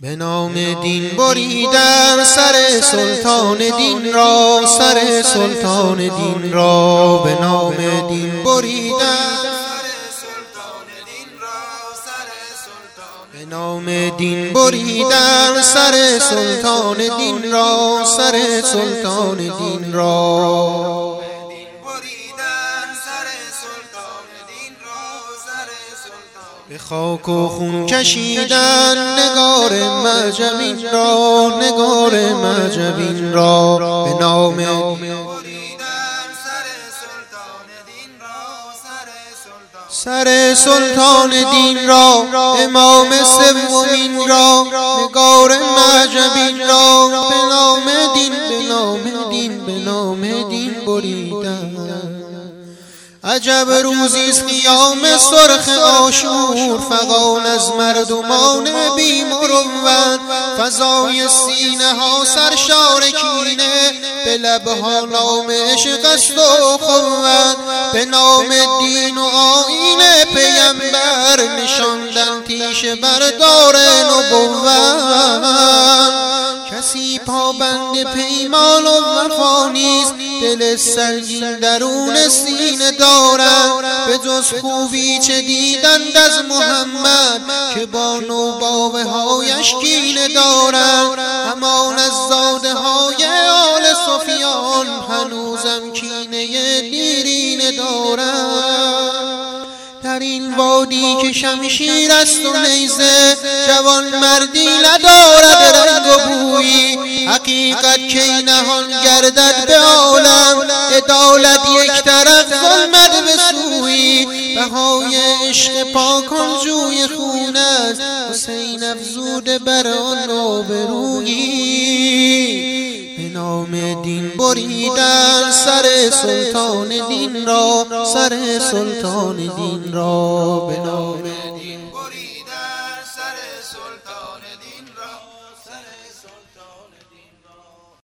به نام دین بریدم سر سلطان دین را، سر سلطان دین را. به نام دین بریدم به نام دین بریدم سر سلطان دین را، سر سلطان دین را. به خاک و خون کشیدن نگار معجبین را، نگار معجبین را. به نام سر سلطان دین را، امام سومین را، نگار معجبین را. به نام دین، به نام دین، به نام دین بریدم. عجب روزیست قیام سرخ عاشور، فغان از مردمان بی مروت. فضای سینه ها سرشار کینه، به لبها نام عشق است و قوت. به نام دین و آیین پیمبر، نشاندن تیشه بردار نبوت. کسی پابند پیمان و وفا نیست، دل سنگین درون سینه دارد. به جز خوبی چه دیدند از محمد، که با نوباوه هایش کینه دارد. امان از زاده های آل سفیان، هنوزم کینه دیرینه دارد. در این وادی که شمشیر است و نیزه، جوان مردی ندارد رنگ و بویی. حقیقت کی نهان گردد به عالم، عدالت یک طرف ظلمت به سوی. بهای عشق پاکان جوی خون است، حسین افزوده بر آن آبرویی. به نام دین بریدن سر سلطان دین را، سر سلطان دین را. به نام دین بریدن سر سلطان دین را، سر سلطان دین.